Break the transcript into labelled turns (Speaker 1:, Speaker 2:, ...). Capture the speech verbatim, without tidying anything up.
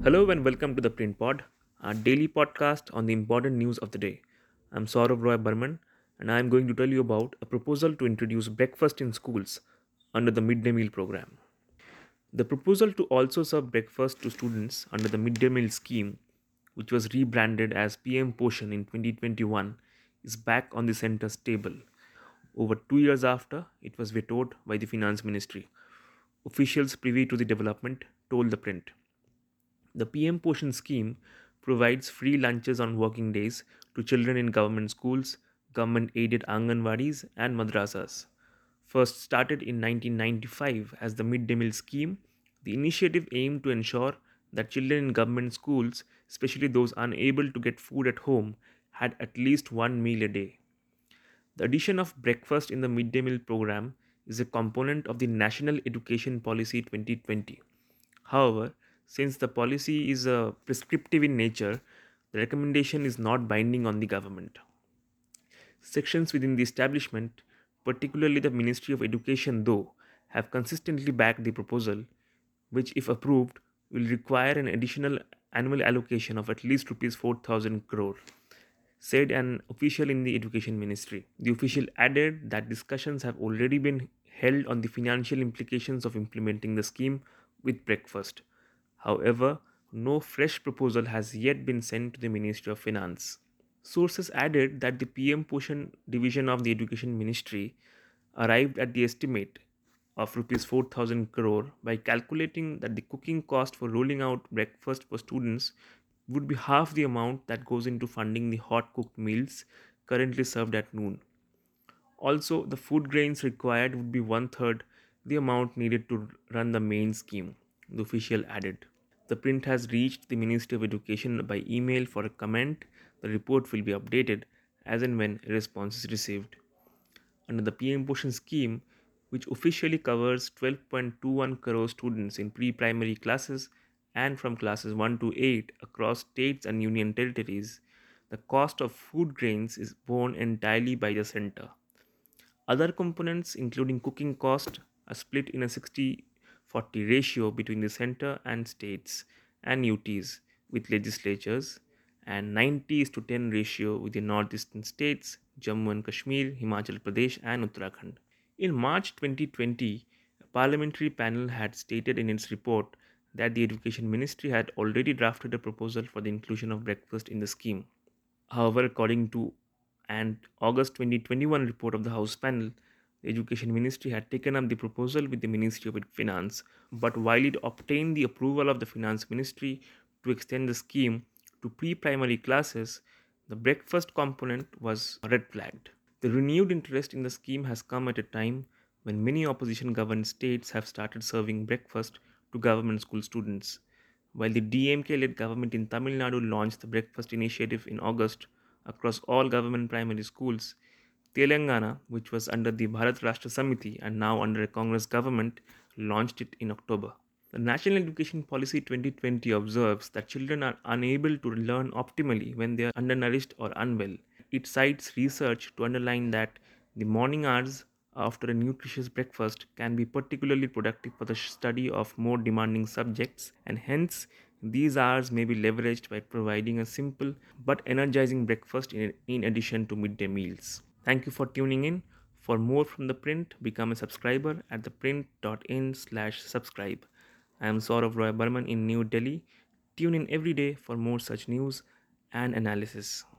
Speaker 1: Hello and welcome to the Print Pod, our daily podcast on the important news of the day. I'm Saurav Roy Burman and I'm going to tell you about a proposal to introduce breakfast in schools under the midday meal program. The proposal to also serve breakfast to students under the midday meal scheme, which was rebranded as P M Poshan in twenty twenty-one, is back on the center's table. Over two years after, it was vetoed by the Finance Ministry. Officials privy to the development told the print. The P M Poshan scheme provides free lunches on working days to children in government schools, government aided Anganwadis, and madrasas. First started in nineteen ninety-five as the midday meal scheme, the initiative aimed to ensure that children in government schools, especially those unable to get food at home, had at least one meal a day. The addition of breakfast in the midday meal program is a component of the National Education Policy twenty twenty. However, since the policy is uh, prescriptive in nature, the recommendation is not binding on the government. Sections within the establishment, particularly the Ministry of Education, though, have consistently backed the proposal, which, if approved, will require an additional annual allocation of at least rupees four thousand crore, said an official in the Education Ministry. The official added that discussions have already been held on the financial implications of implementing the scheme with breakfast. However, no fresh proposal has yet been sent to the Ministry of Finance. Sources added that the P M Poshan division of the Education Ministry arrived at the estimate of rupees four thousand crore by calculating that the cooking cost for rolling out breakfast for students would be half the amount that goes into funding the hot cooked meals currently served at noon. Also, the food grains required would be one third the amount needed to run the main scheme, the official added. The print has reached the Ministry of Education by email for a comment. The report will be updated as and when a response is received. Under the P M Poshan scheme, which officially covers twelve point two one crore students in pre primary classes and from classes one to eight across states and union territories, the cost of food grains is borne entirely by the center. Other components, including cooking cost, are split in a sixty forty ratio between the center and states and U Ts with legislatures, and ninety is to ten ratio with the northeastern states, Jammu and Kashmir, Himachal Pradesh, and Uttarakhand. In March twenty twenty, a parliamentary panel had stated in its report that the Education Ministry had already drafted a proposal for the inclusion of breakfast in the scheme. However, according to an August twenty twenty-one report of the House panel, the Education Ministry had taken up the proposal with the Ministry of Finance, but while it obtained the approval of the Finance Ministry to extend the scheme to pre primary classes, the breakfast component was red flagged. The renewed interest in the scheme has come at a time when many opposition governed states have started serving breakfast to government school students. While the D M K led government in Tamil Nadu launched the breakfast initiative in August across all government primary schools, Telangana, which was under the Bharat Rashtra Samiti and now under a Congress government, launched it in October. The National Education Policy twenty twenty observes that children are unable to learn optimally when they are undernourished or unwell. It cites research to underline that the morning hours after a nutritious breakfast can be particularly productive for the study of more demanding subjects, and hence these hours may be leveraged by providing a simple but energizing breakfast in, in addition to midday meals. Thank you for tuning in. For more from the print, become a subscriber at theprint.in slash subscribe. I am Saurav Roy Burman in New Delhi. Tune in every day for more such news and analysis.